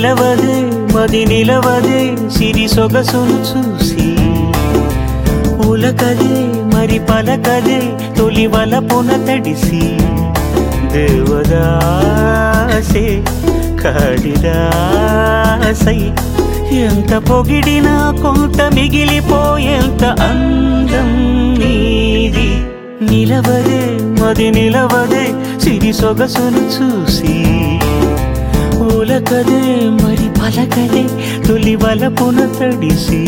నిలవదే మది నిలవదే సిరి సొగసును చూసి ఉలకదే మరి పలకదే తొలి వలపున తడిసి దేవదాసే కాళిదాసై ఎంత పొగిడినా కొంత మిగిలిపోయేంత అందం నీది నిలవదే మది నిలవదే సిరి సొగసును చూసి ఉలకదే మరి పలకదే తొలి వలపున తడిసి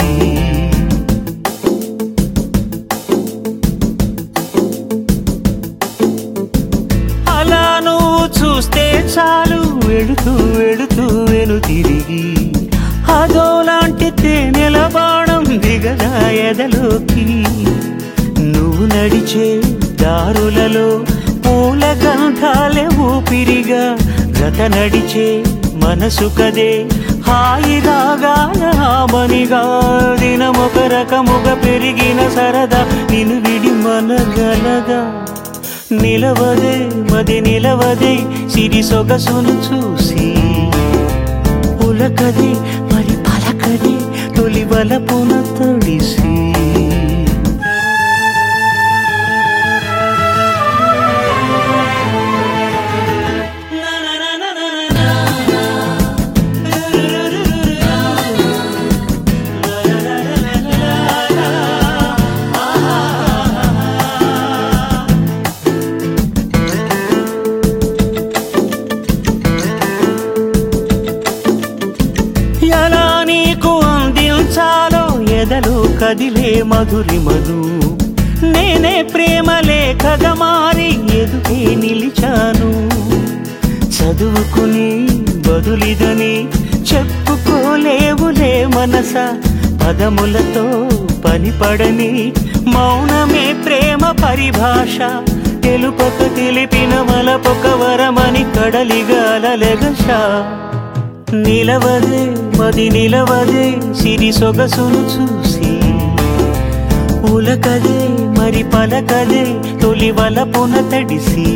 అలా నువ్వు చూస్తే చాలు వెళుతూ వెళుతూ వెను తిరిగి అదోలాంటి తేనెల బాణం దిగదా ఎదలోకి నువ్వు నడిచే దారులలో పూల గంధాలే ఊపిరిగా గత నడిచే మనసు కదే హాయి రాగాల మనిగా దినమొక రకముగా పెరిగిన సరదా నిన్ను విడి మనగలదా నిలవదే మది నిలవదే సిరి సొగసును చూసి ఉలకదే మరి పలకదే తొలి వలపున తడిసి ఎలా నీకు అందించాలో ఎదలో కదిలే మధురిమను నేనే ప్రేమ లేఖగా మారి ఎదుటే నిలిచాను చదువుకుని బదులిదని చెప్పుకోలేవులే మనస పదములతో పనిపడని మౌనమే ప్రేమ పరిభాష తెలుపక తెలిపిన వలపొక వరమని కడలిగాలెగష నిలవదే మది నిలవదే సిరి సొగసును చూసి ఉలకదే మరి పలకదే తొలి వలపున తడిసి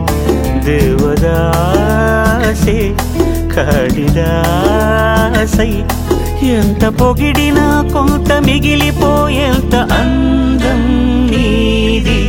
దేవదాసే కాళిదాసై ఎంత పొగిడినా కొంత మిగిలిపోయేంత అందం నీది